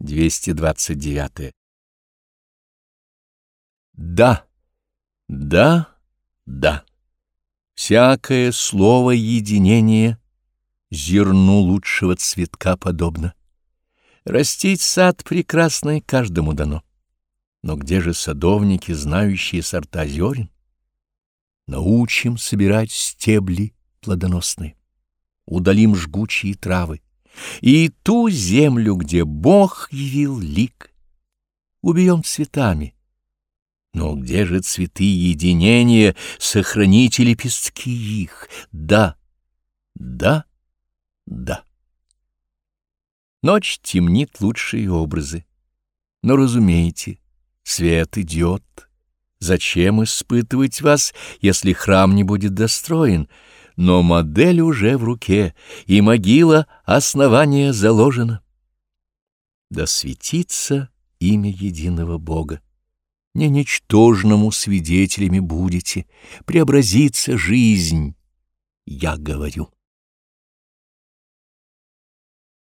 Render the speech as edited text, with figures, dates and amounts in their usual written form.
229. Да, да, да. Всякое слово единения зерну лучшего цветка подобно. Растить сад прекрасный каждому дано. Но где же садовники, знающие сорта зерен? Научим собирать стебли плодоносные, удалим жгучие травы, и ту землю, где Бог явил лик, убьем цветами. Но где же цветы единения, сохраните лепестки их? Да, да, да. Ночь темнит лучшие образы, но разумейте, свет идет. Зачем испытывать вас, если храм не будет достроен? Но модель уже в руке, и могила основания заложена. Да светится имя единого Бога. Не ничтожному свидетелями будете, преобразится жизнь, я говорю.